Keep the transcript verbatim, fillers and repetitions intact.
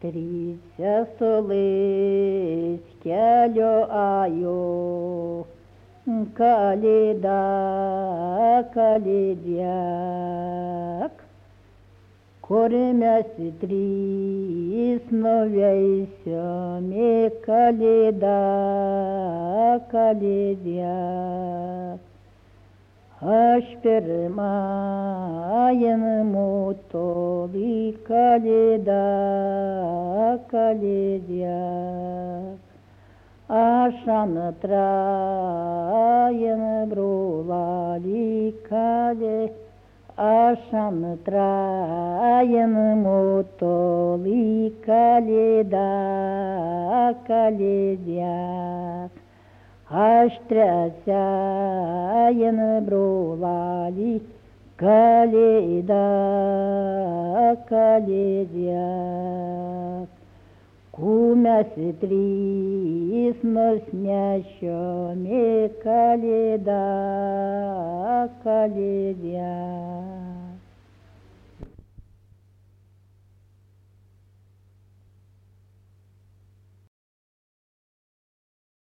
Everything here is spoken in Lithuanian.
Trys sesulės kelio ajo, Kalėda, kalėdėk, kur mes trys nuveisiomi, Kalėda, kalėdėk. Aš pirmajam mutolį, Kalėda, kalėdėk. Aš antrajam brolį, Kalėda, aš antrajam mutolį, Kalėda, kalėdėk. Aš trečiajam brolį, Kalėda, kalėdėk. Ku mes trys nusnešiomi, Kalėda, kalėdėk.